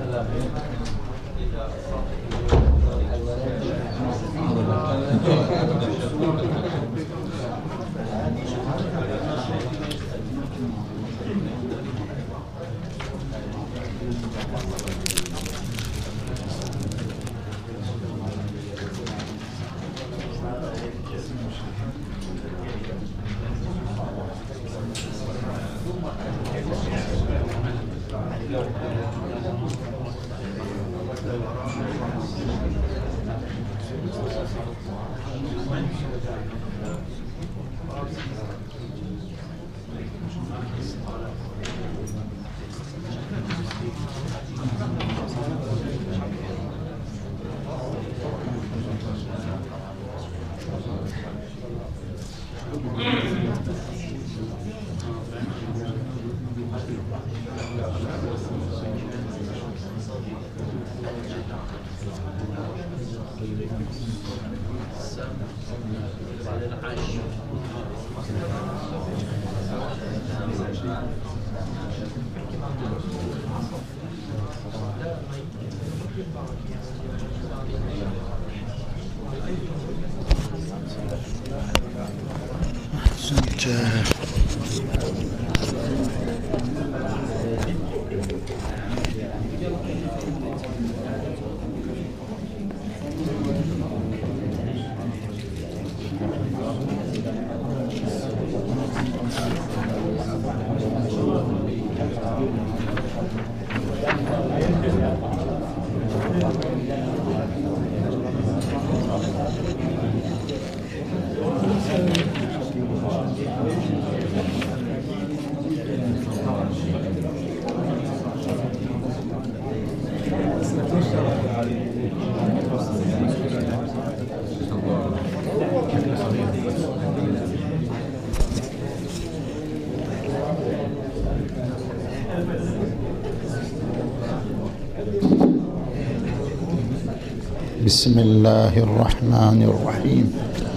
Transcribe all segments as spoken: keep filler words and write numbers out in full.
بسم الله الرحمن الرحيم.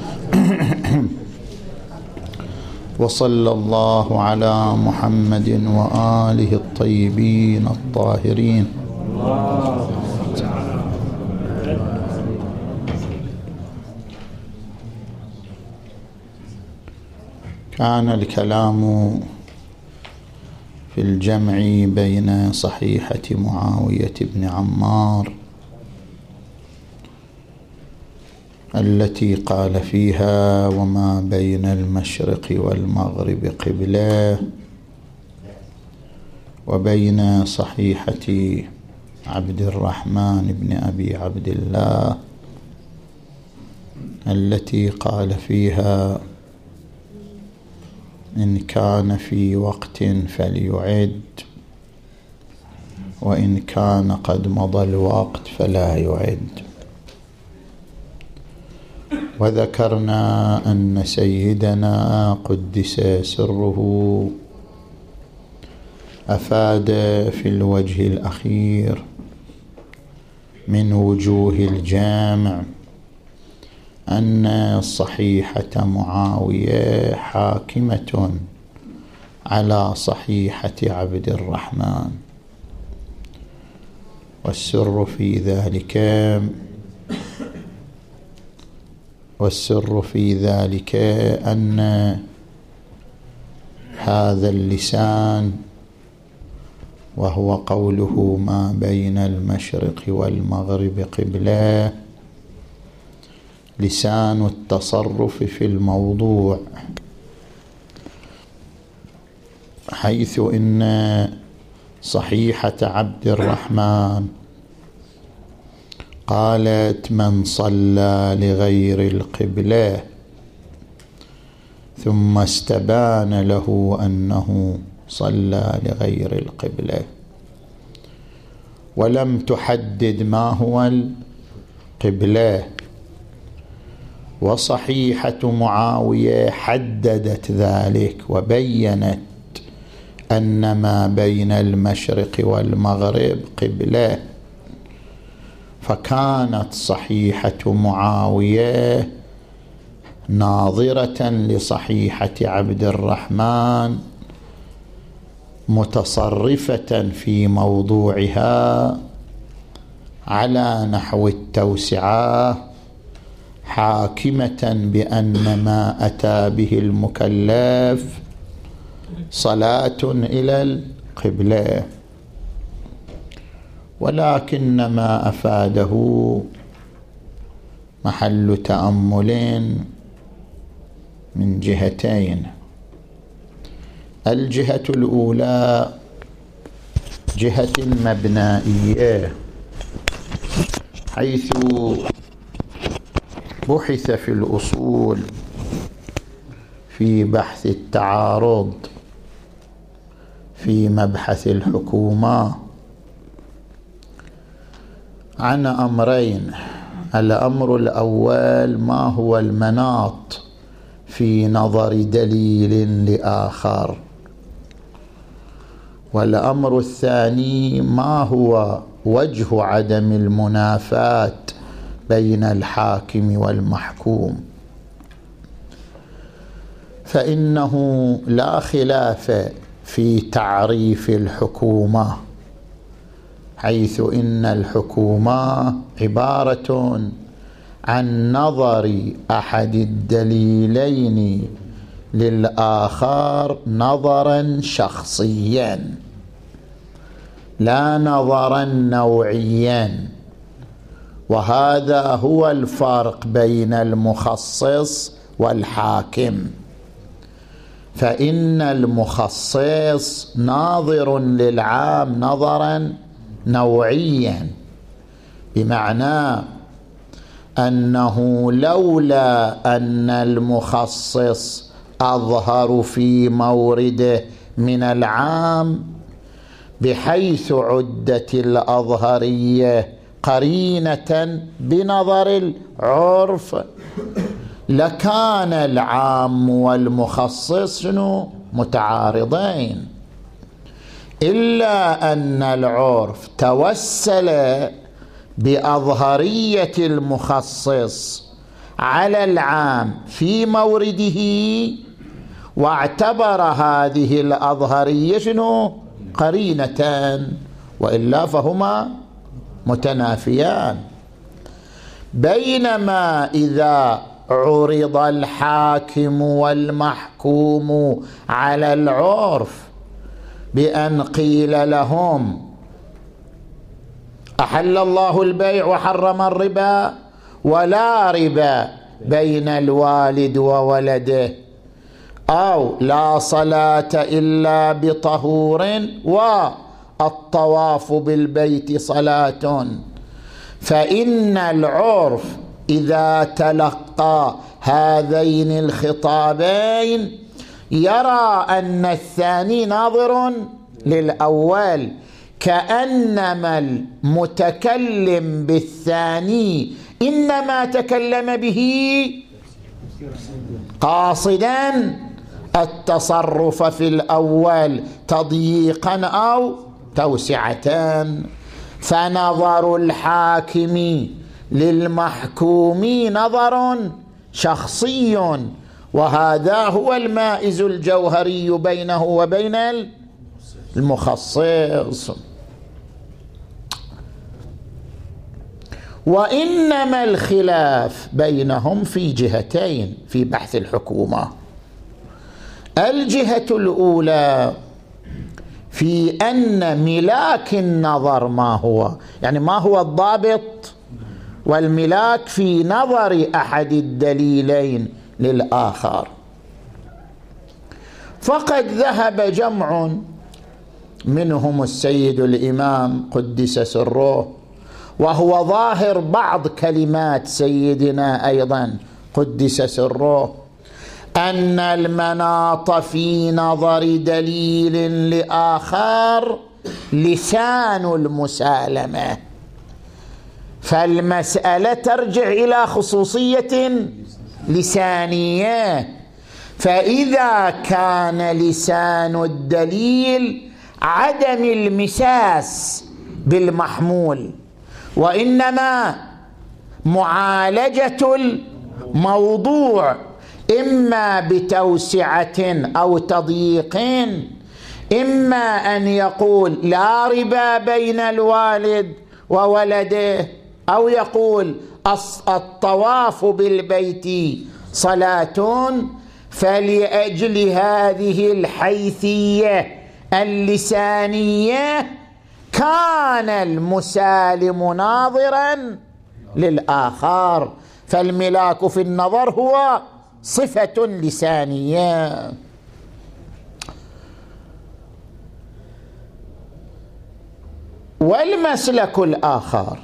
وصلى الله على محمد وآله الطيبين الطاهرين. كان الكلام في الجمع بين صحيحة معاوية بن عمار التي قال فيها وما بين المشرق والمغرب قبلة، وبين صحيحة عبد الرحمن بن أبي عبد الله التي قال فيها إن كان في وقت فليعد، وإن كان قد مضى الوقت فلا يعد. وذكرنا أن سيدنا قدس سره أفاد في الوجه الأخير من وجوه الجامع أن صحيحة معاوية حاكمة على صحيحة عبد الرحمن، والسر في ذلك والسر في ذلك أن هذا اللسان، وهو قوله ما بين المشرق والمغرب قبلة، لسان التصرف في الموضوع، حيث إن صحيحة عبد الرحمن قالت من صلى لغير القبلة ثم استبان له أنه صلى لغير القبلة، ولم تحدد ما هو القبلة. وصحيحة معاوية حددت ذلك وبينت أن ما بين المشرق والمغرب قبلة، فكانت صحيحة معاوية ناظرة لصحيحة عبد الرحمن متصرفة في موضوعها على نحو التوسعة حاكمة بأن ما أتى به المكلف صلاة إلى القبلة، ولكن ما أفاده محل تأمل من جهتين. الجهة الأولى جهة المبنائية، حيث بحث في الأصول في بحث التعارض في مبحث الحكومة عن أمرين. الأمر الأول ما هو المناط في نظر دليل لآخر، والأمر الثاني ما هو وجه عدم المنافاة بين الحاكم والمحكوم. فإنه لا خلاف في تعريف الحكومة، حيث إن الحكومة عبارة عن نظر أحد الدليلين للآخر نظرا شخصيا لا نظرا نوعيا، وهذا هو الفرق بين المخصص والحاكم. فإن المخصص ناظر للعام نظرا نوعيا، بمعنى أنه لولا أن المخصص أظهر في مورده من العام بحيث عدت الأظهرية قرينة بنظر العرف لكان العام والمخصص متعارضين، إلا أن العرف توسل بأظهرية المخصص على العام في مورده، واعتبر هذه الأظهرية شنو؟ قرينة، وإلا فهما متنافيان. بينما إذا عرض الحاكم والمحكوم على العرف بأن قيل لهم أحل الله البيع وحرم الربا ولا ربا بين الوالد وولده، أو لا صلاة إلا بطهور والطواف بالبيت صلاة، فإن العرف إذا تلقى هذين الخطابين يرى أن الثاني ناظر للأول، كأنما المتكلم بالثاني إنما تكلم به قاصدا التصرف في الأول تضييقا أو توسعة. فنظر الحاكم للمحكوم نظر شخصي، وهذا هو المائز الجوهري بينه وبين المخصص. وإنما الخلاف بينهم في جهتين في بحث الحكومة. الجهة الأولى في أن ملاك النظر ما هو، يعني ما هو الضابط والملاك في نظر أحد الدليلين للآخر. فقد ذهب جمع منهم السيد الإمام قدس سره، وهو ظاهر بعض كلمات سيدنا أيضا قدس سره، أن المناط في نظر دليل لآخر لسان المسالمة، فالمسألة ترجع إلى خصوصية لسانية. فإذا كان لسان الدليل عدم المساس بالمحمول، وإنما معالجة الموضوع إما بتوسعة أو تضييق، إما أن يقول لا ربا بين الوالد وولده، أو يقول الطواف بالبيت صلاة، فلأجل هذه الحيثية اللسانية كان المسالم ناظرا للآخر، فالملاك في النظر هو صفة لسانية. والمسلك الآخر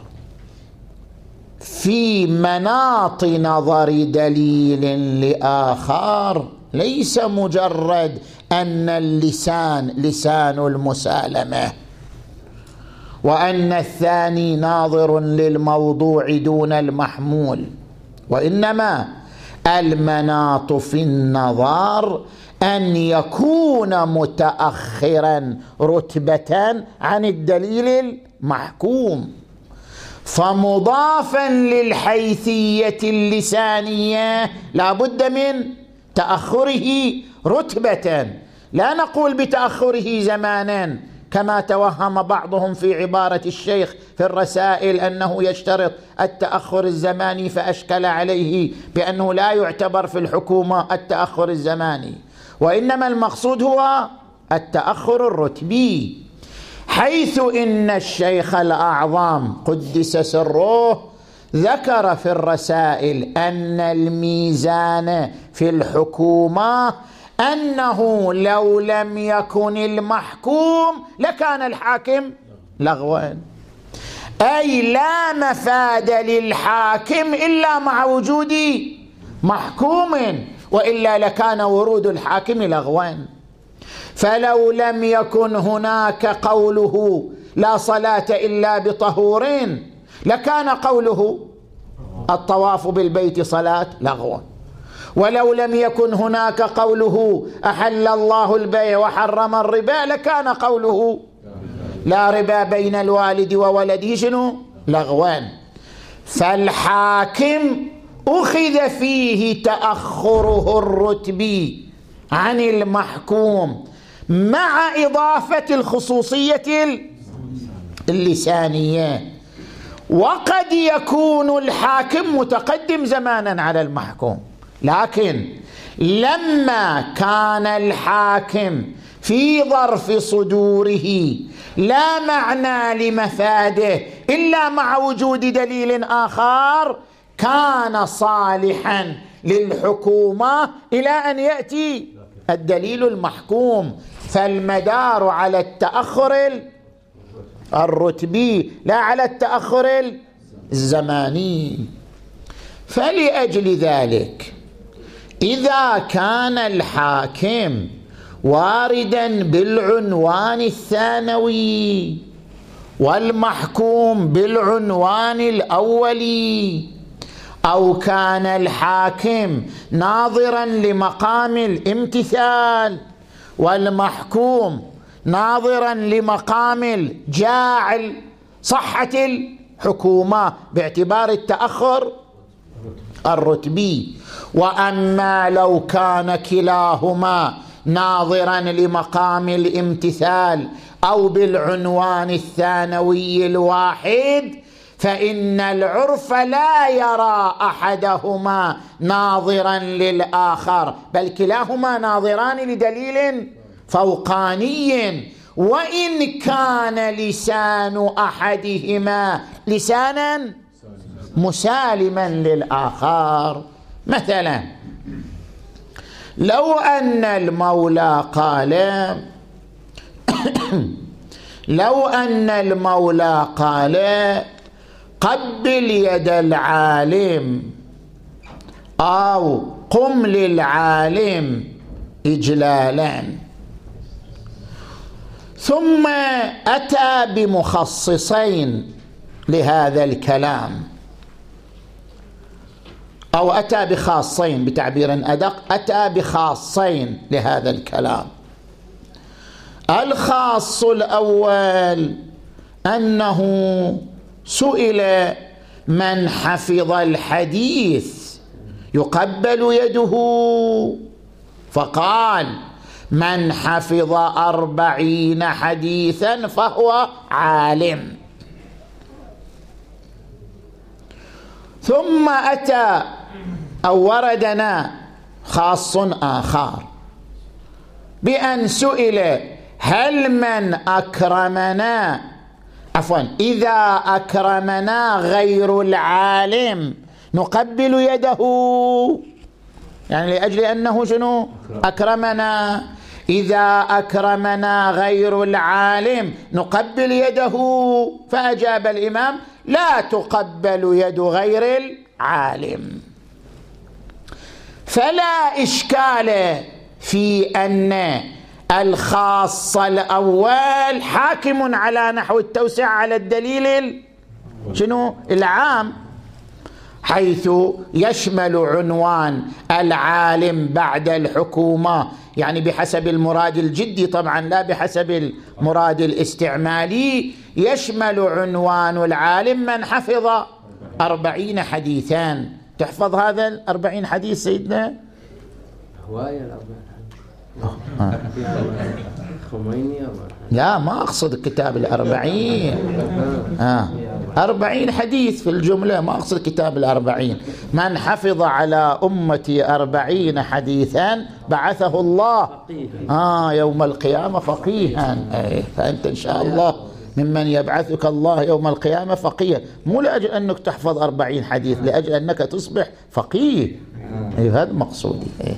في مناط نظر دليل لآخر ليس مجرد أن اللسان لسان المسالمة، وأن الثاني ناظر للموضوع دون المحمول، وإنما المناط في النظر أن يكون متأخرا رتبة عن الدليل المحكوم، فمضافا للحيثية اللسانية لا بد من تأخره رتبة، لا نقول بتأخره زمانا كما توهم بعضهم في عبارة الشيخ في الرسائل أنه يشترط التأخر الزماني، فأشكل عليه بأنه لا يعتبر في الحكومة التأخر الزماني، وإنما المقصود هو التأخر الرتبي، حيث إن الشيخ الأعظم قدس سره ذكر في الرسائل أن الميزان في الحكومة أنه لو لم يكن المحكوم لكان الحاكم لغوا، أي لا مفاد للحاكم إلا مع وجود محكوم، وإلا لكان ورود الحاكم لغوا. فلو لم يكن هناك قوله لا صلاة إلا بطهورين لكان قوله الطواف بالبيت صلاة لغوا، ولو لم يكن هناك قوله أحل الله البيع وحرم الربا لكان قوله لا ربا بين الوالد وولده شنو لغوا. فالحاكم أخذ فيه تأخره الرتبي عن المحكوم مع إضافة الخصوصية اللسانية، وقد يكون الحاكم متقدم زمانا على المحكوم، لكن لما كان الحاكم في ظرف صدوره لا معنى لمفاده إلا مع وجود دليل آخر كان صالحا للحكومة إلى أن يأتي الدليل المحكوم، فالمدار على التأخر الرتبي لا على التأخر الزماني. فلأجل ذلك إذا كان الحاكم واردا بالعنوان الثانوي والمحكوم بالعنوان الأولي، أو كان الحاكم ناظرا لمقام الامتثال والمحكوم ناظرا لمقام الجاعل صحة الحكومة باعتبار التأخر الرتبي، وأما لو كان كلاهما ناظرا لمقام الامتثال أو بالعنوان الثانوي الواحد فإن العرف لا يرى أحدهما ناظرا للآخر، بل كلاهما ناظران لدليل فوقاني، وإن كان لسان أحدهما لسانا مسالما للآخر. مثلا لو أن المولى قال لو أن المولى قال قبل يد العالم أو قم للعالم إجلالا، ثم أتى بمخصصين لهذا الكلام أو أتى بخاصين بتعبير أدق، أتى بخاصين لهذا الكلام. الخاص الأول أنه سئل من حفظ الحديث يقبل يده، فقال من حفظ أربعين حديثا فهو عالم. ثم أتى أو وردنا خاص آخر بأن سئل هل من أكرمنا عفوا إذا أكرمنا غير العالم نقبل يده، يعني لأجل أنه شنو أكرمنا، إذا أكرمنا غير العالم نقبل يده. فأجاب الإمام لا تقبل يد غير العالم. فلا إشكال في أن الخاص الأول حاكم على نحو التوسع على الدليل شنو العام، حيث يشمل عنوان العالم بعد الحكومة، يعني بحسب المراد الجدي طبعا لا بحسب المراد الاستعمالي، يشمل عنوان العالم من حفظ أربعين حديثا. تحفظ هذا الأربعين حديث سيدنا؟ هواية الأربعين خميني لا ما أقصد كتاب الأربعين، آه. أربعين حديث في الجملة، ما أقصد كتاب الأربعين. من حفظ على أمتي أربعين حديثا بعثه الله آه يوم القيامة فقيها. أي فأنت إن شاء الله ممن يبعثك الله يوم القيامة فقيها، مو لأجل أنك تحفظ أربعين حديث، لأجل أنك تصبح فقيه. أي هذا مقصودي. أي.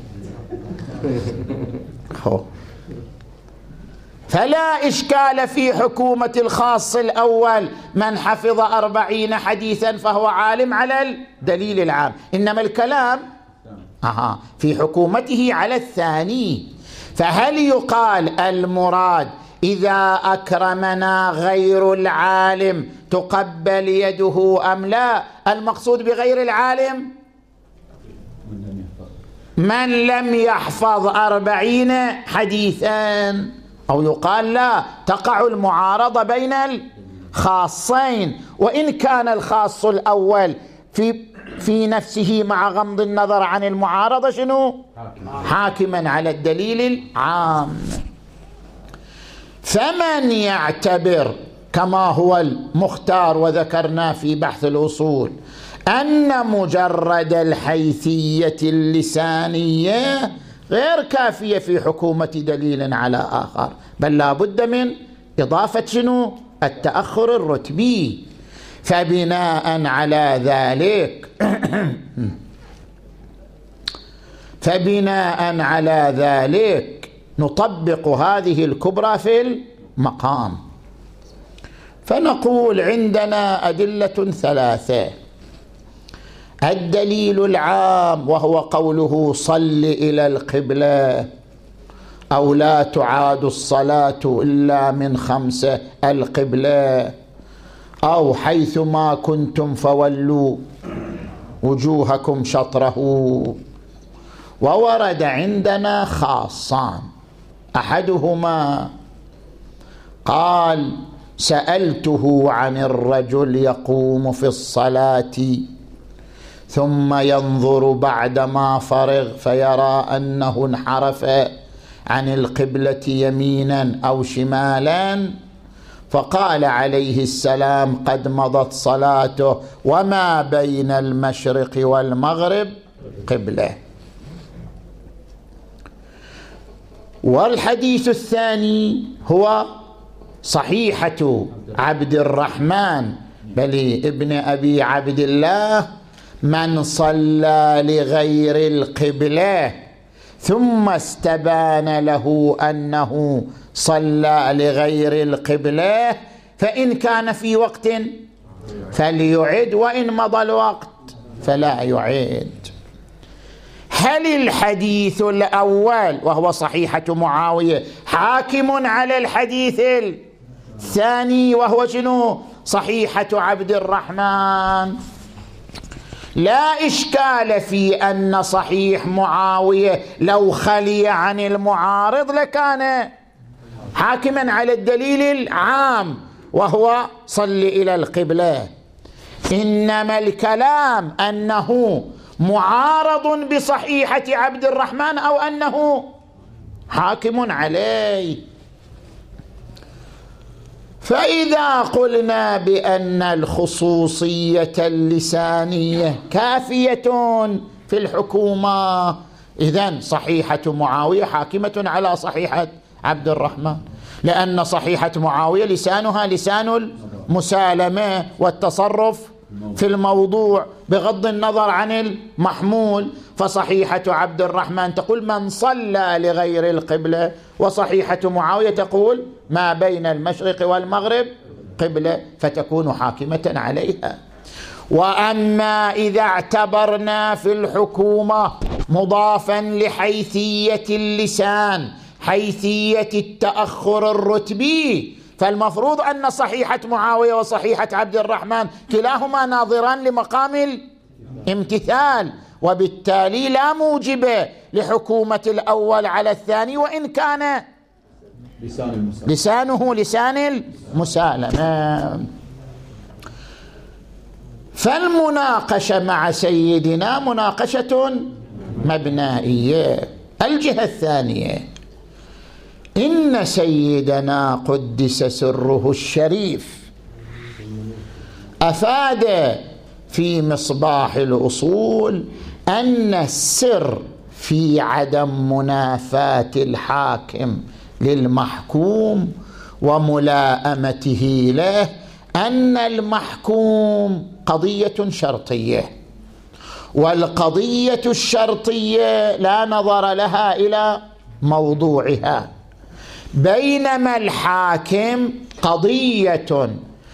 فلا إشكال في حكومة الخاص الأول من حفظ أربعين حديثا فهو عالم على الدليل العام، إنما الكلام أها في حكومته على الثاني. فهل يقال المراد إذا أكرمنا غير العالم تقبل يده أم لا؟ المقصود بغير العالم من لم يحفظ أربعين حديثا، أو يقال لا تقع المعارضة بين الخاصين، وإن كان الخاص الأول في في نفسه مع غض النظر عن المعارضة شنو حاكما على الدليل العام. فمن يعتبر كما هو المختار وذكرنا في بحث الأصول أن مجرد الحيثية اللسانية غير كافية في حكومة دليل على آخر، بل لا بد من إضافة شنو التأخر الرتبي. فبناء على ذلك فبناء على ذلك نطبق هذه الكبرى في المقام، فنقول عندنا أدلة ثلاثة. الدليل العام وهو قوله صل إلى القبلة أو لا تعاد الصلاة إلا من خمسة القبلة، أو حيثما كنتم فولوا وجوهكم شطره. وورد عندنا خاصان، أحدهما قال سألته عن الرجل يقوم في الصلاة ثم ينظر بعدما فرغ فيرى أنه انحرف عن القبلة يمينا أو شمالا، فقال عليه السلام قد مضت صلاته وما بين المشرق والمغرب قبلة. والحديث الثاني هو صحيحة عبد الرحمن بل ابن أبي عبد الله من صلى لغير القبلة ثم استبان له أنه صلى لغير القبلة فإن كان في وقت فليعد وإن مضى الوقت فلا يعد. هل الحديث الأول وهو صحيحة معاوية حاكم على الحديث الثاني وهو شنو صحيحة عبد الرحمن؟ لا إشكال في أن صحيح معاوية لو خلي عن المعارض لكان حاكما على الدليل العام وهو صل إلى القبلة، إنما الكلام أنه معارض بصحيحة عبد الرحمن أو أنه حاكم عليه. فإذا قلنا بأن الخصوصية اللسانية كافية في الحكومة، إذن صحيحة معاوية حاكمة على صحيحة عبد الرحمن، لأن صحيحة معاوية لسانها لسان المسالمة والتصرف في الموضوع بغض النظر عن المحمول. فصحيحة عبد الرحمن تقول من صلى لغير القبلة، وصحيحة معاوية تقول ما بين المشرق والمغرب قبلة، فتكون حاكمة عليها. وأما إذا اعتبرنا في الحكومة مضافا لحيثية اللسان حيثية التأخر الرتبي، فالمفروض أن صحيحة معاوية وصحيحة عبد الرحمن كلاهما ناظران لمقام الامتثال، وبالتالي لا موجب لحكومة الأول على الثاني وإن كان لسانه لسان المسالمة. فالمناقشة مع سيدنا مناقشة مبنائية. الجهة الثانية، إن سيدنا قدس سره الشريف أفاد في مصباح الأصول أن السر في عدم منافاة الحاكم للمحكوم وملائمته له أن المحكوم قضية شرطية، والقضية الشرطية لا نظر لها إلى موضوعها، بينما الحاكم قضية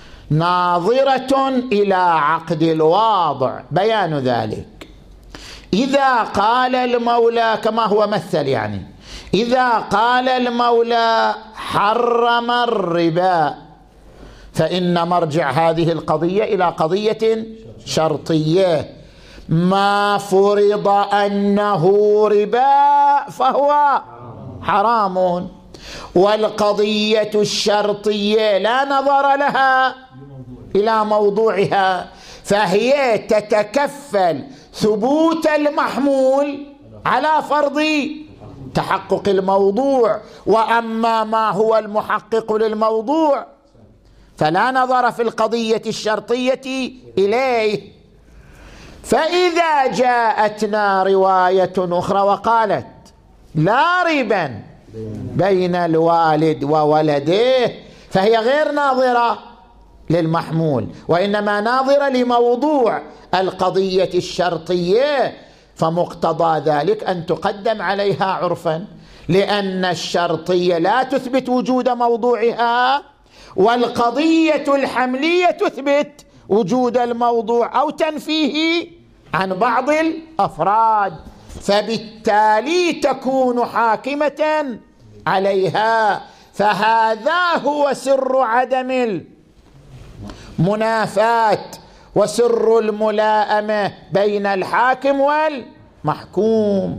ناظرة إلى عقد الواضع. بيان ذلك إذا قال المولى كما هو مثل، يعني إذا قال المولى حرم الربا، فإن مرجع هذه القضية إلى قضية شرطية، ما فرض أنه ربا فهو حرام، والقضية الشرطية لا نظر لها إلى موضوعها، فهي تتكفل ثبوت المحمول على فرض تحقق الموضوع، وأما ما هو المحقق للموضوع فلا نظر في القضية الشرطية إليه. فإذا جاءتنا رواية أخرى وقالت لا ربا بين الوالد وولده، فهي غير ناظرة للمحمول وإنما ناظرة لموضوع القضية الشرطية، فمقتضى ذلك أن تقدم عليها عرفا، لأن الشرطية لا تثبت وجود موضوعها، والقضية الحملية تثبت وجود الموضوع أو تنفيه عن بعض الأفراد، فبالتالي تكون حاكمة عليها. فهذا هو سر عدم المنافاة وسر الملائمة بين الحاكم والمحكوم.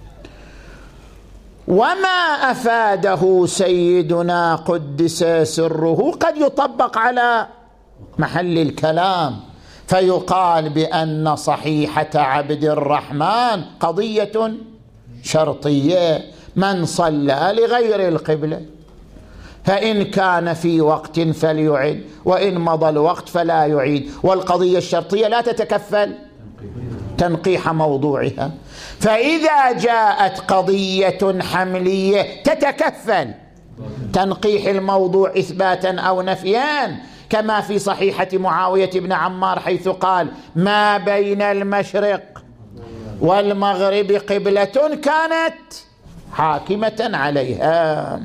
وما أفاده سيدنا قدس سره قد يطبق على محل الكلام، فيقال بأن صحيحة عبد الرحمن قضية شرطية، من صلى لغير القبلة فإن كان في وقت فليعد، وإن مضى الوقت فلا يعيد، والقضية الشرطية لا تتكفل تنقيح موضوعها. فإذا جاءت قضية حملية تتكفل تنقيح الموضوع إثباتا أو نفيا، كما في صحيحة معاوية بن عمار حيث قال ما بين المشرق والمغرب قبلة، كانت حاكمة عليها.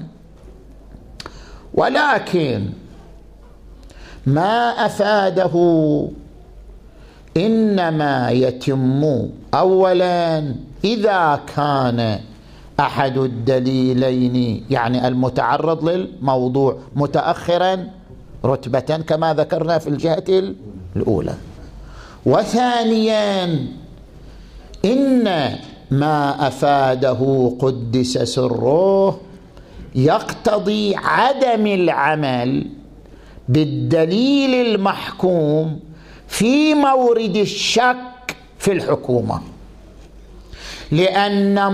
ولكن ما أفاده إنما يتم أولا إذا كان أحد الدليلين، يعني المتعرض للموضوع، متأخرا رتبة كما ذكرنا في الجهة الأولى. وثانيا إن ما أفاده قدس سره يقتضي عدم العمل بالدليل المحكوم في مورد الشك في الحكومة، لأن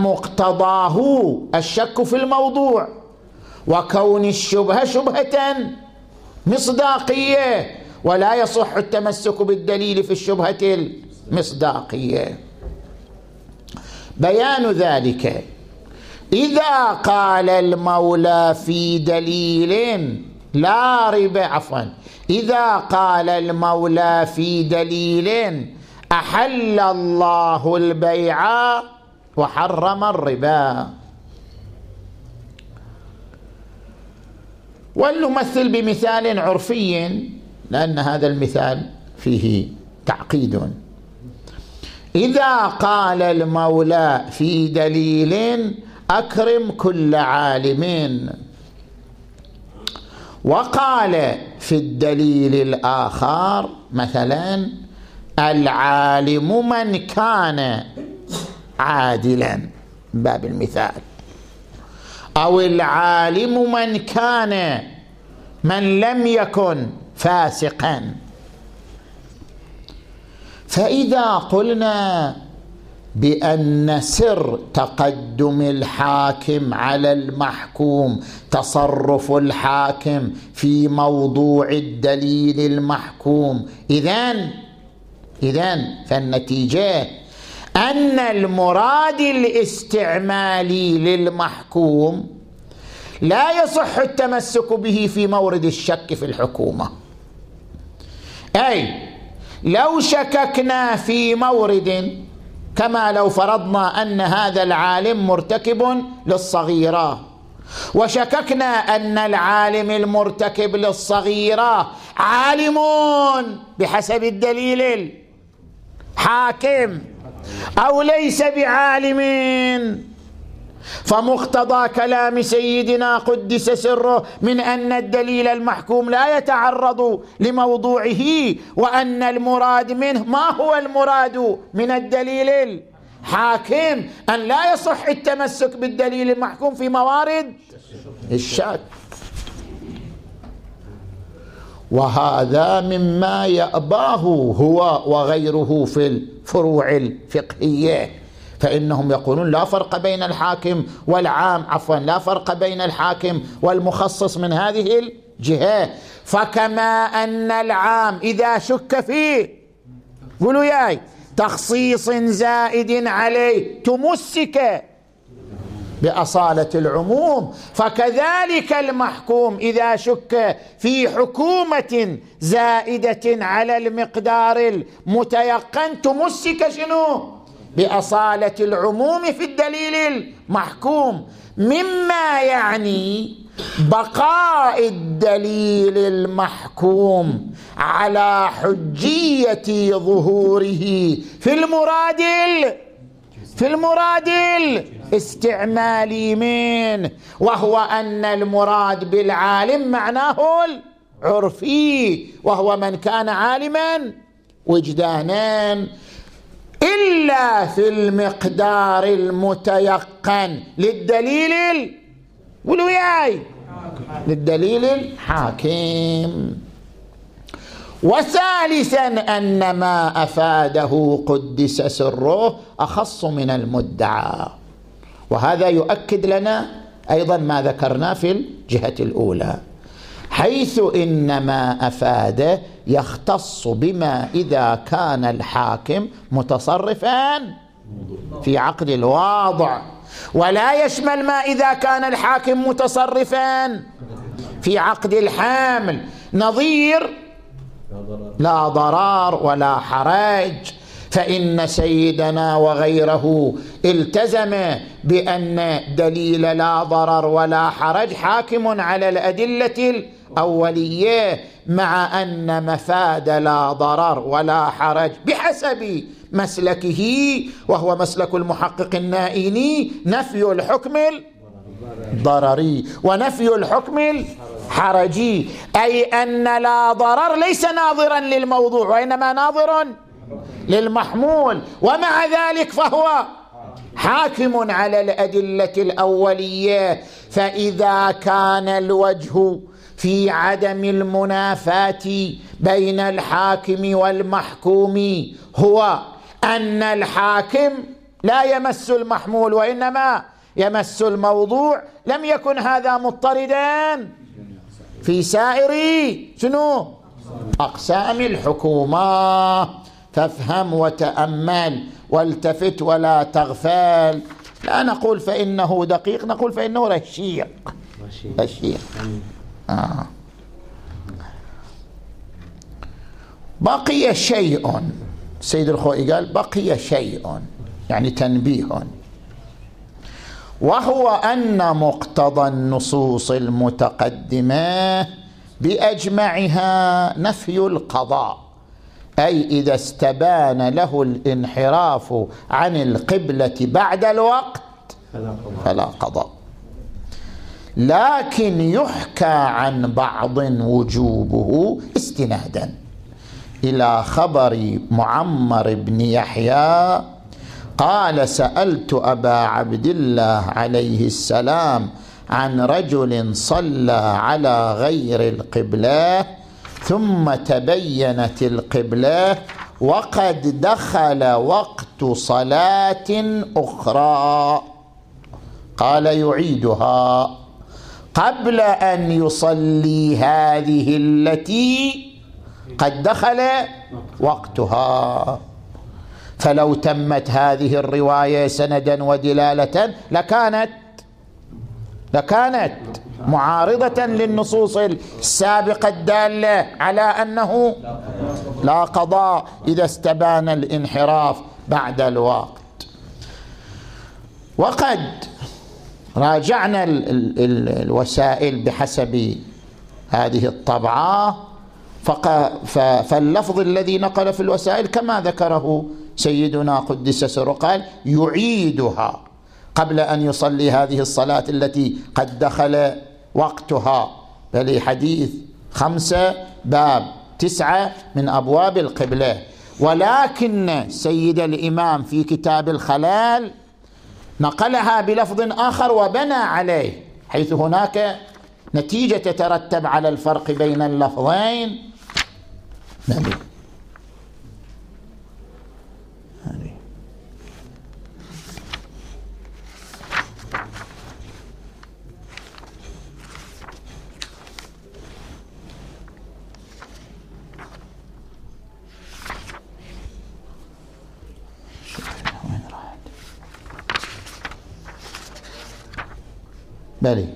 مقتضاه الشك في الموضوع، وكون الشبهة شبهة مصداقية، ولا يصح التمسك بالدليل في الشبهة المصداقية. بيان ذلك: إذا قال المولى في دليل لا ربا عفوا إذا قال المولى في دليل أحل الله البيع وحرم الربا، ولنمثل بمثال عرفي لأن هذا المثال فيه تعقيد. إذا قال المولى في دليل أكرم كل عالم، وقال في الدليل الآخر مثلا العالم من كان عادلا باب المثال، أو العالم من كان من لم يكن فاسقا، فإذا قلنا بأن سر تقدم الحاكم على المحكوم تصرف الحاكم في موضوع الدليل المحكوم، إذن إذن فالنتيجة أن المراد الاستعمالي للمحكوم لا يصح التمسك به في مورد الشك في الحكومة. أي لو شككنا في مورد، كما لو فرضنا أن هذا العالم مرتكب للصغيرة، وشككنا أن العالم المرتكب للصغيرة عالم بحسب الدليل الحاكم أو ليس بعالم، فمقتضى كلام سيدنا قدس سره من أن الدليل المحكوم لا يتعرض لموضوعه، وأن المراد منه ما هو المراد من الدليل الحاكم، أن لا يصح التمسك بالدليل المحكوم في موارد الشك. وهذا مما يأباه هو وغيره في الفروع الفقهية، فإنهم يقولون لا فرق بين الحاكم والعام عفوا لا فرق بين الحاكم والمخصص من هذه الجهة، فكما أن العام إذا شك فيه قولوا ياي تخصيص زائد عليه تمسك بأصالة العموم، فكذلك المحكوم إذا شك في حكومة زائدة على المقدار المتيقن تمسك شنو؟ بأصالة العموم في الدليل المحكوم، مما يعني بقاء الدليل المحكوم على حجية ظهوره في المراد في المراد الاستعمالي منه، وهو أن المراد بالعالم معناه العرفي، وهو من كان عالما وجدانا، إلا في المقدار المتيقن للدليل ولوياي للدليل الحاكم. وثالثا أن ما أفاده قدس سره أخص من المدعى، وهذا يؤكد لنا أيضا ما ذكرنا في الجهة الأولى، حيث إن ما أفاده يختص بما إذا كان الحاكم متصرفا في عقد الواضع، ولا يشمل ما إذا كان الحاكم متصرفا في عقد الحامل، نظير لا ضرار ولا حرج، فإن سيدنا وغيره التزم بأن دليل لا ضرر ولا حرج حاكم على الأدلة الأولية، مع أن مفاد لا ضرر ولا حرج بحسب مسلكه وهو مسلك المحقق النائيني نفي الحكم الضرري ونفي الحكم الحرجي، أي أن لا ضرر ليس ناظرا للموضوع وإنما ناظر للمحمول، ومع ذلك فهو حاكم على الأدلة الأولية. فإذا كان الوجه في عدم المنافاة بين الحاكم والمحكوم هو أن الحاكم لا يمس المحمول وإنما يمس الموضوع، لم يكن هذا مضطردا في سائر شنو أقسام الحكومة. فافهم وتأمل والتفت ولا تغفل. لا نقول فإنه دقيق، نقول فإنه رشيق. رشيق. آه. بقي شيء، سيد الخوئي قال بقي شيء يعني تنبيه، وهو أن مقتضى النصوص المتقدمة بأجمعها نفي القضاء، أي إذا استبان له الانحراف عن القبلة بعد الوقت فلا قضاء، لكن يحكى عن بعض وجوبه استنادا إلى خبر معمر بن يحيى قال سألت أبا عبد الله عليه السلام عن رجل صلى على غير القبلة ثم تبينت القبلة وقد دخل وقت صلاة أخرى، قال يعيدها قبل أن يصلي هذه التي قد دخل وقتها. فلو تمت هذه الرواية سندا ودلالة لكانت لكانت معارضة للنصوص السابقة الدالة على أنه لا قضاء إذا استبان الانحراف بعد الوقت. وقد راجعنا ال ال ال الوسائل بحسب هذه الطبعة، فاللفظ الذي نقل في الوسائل كما ذكره سيدنا قدس سره قال يعيدها قبل أن يصلي هذه الصلاة التي قد دخل وقتها، بل حديث خمسة باب تسعة من أبواب القبلة. ولكن سيد الإمام في كتاب الخلال نقلها بلفظ آخر وبنى عليه، حيث هناك نتيجة تترتب على الفرق بين اللفظين. نبي بلي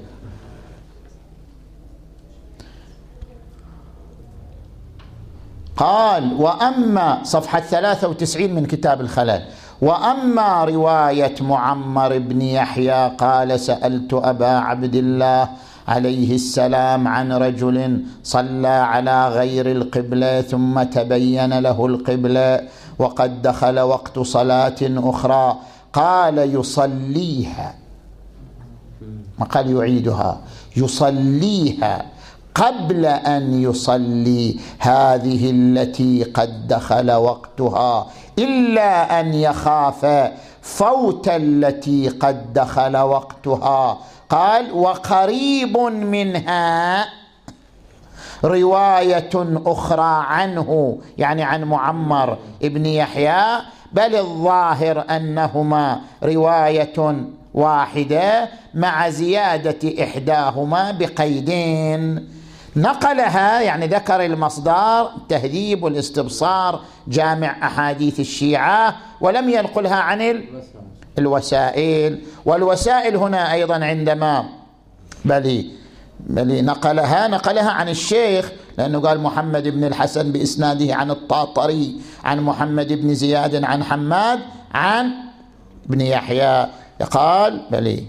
قال وأما صفحة ثلاثة وتسعين من كتاب الخلال، وأما رواية معمر بن يحيى قال سألت أبا عبد الله عليه السلام عن رجل صلى على غير القبلة ثم تبين له القبلة وقد دخل وقت صلاة أخرى، قال يصليها، ما قال يعيدها، يصليها قبل أن يصلي هذه التي قد دخل وقتها، إلا أن يخاف فوت التي قد دخل وقتها. قال وقريب منها رواية أخرى عنه، يعني عن معمر ابن يحيى، بل الظاهر أنهما رواية واحدة مع زيادة إحداهما بقيدين. نقلها يعني ذكر المصدر تهذيب والاستبصار جامع أحاديث الشيعة، ولم ينقلها عن الوسائل. والوسائل هنا أيضا عندما بل بل نقلها نقلها عن الشيخ، لأنه قال محمد بن الحسن بإسناده عن الطاطري عن محمد بن زياد عن حماد عن ابن يحيى، قال بل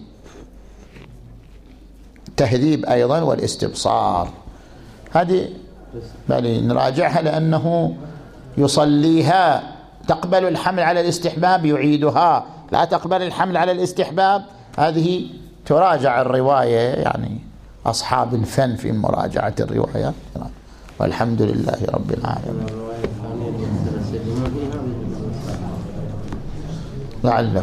تهذيب أيضا والاستبصار. هذه بل نراجعها لأنه يصليها تقبل الحمل على الاستحباب يعيدها، لا تقبل الحمل على الاستحباب، هذه تراجع الرواية، يعني أصحاب الفن في مراجعة الروايات. والحمد لله رب العالمين. لعله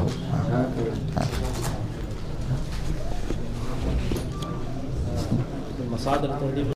المصادر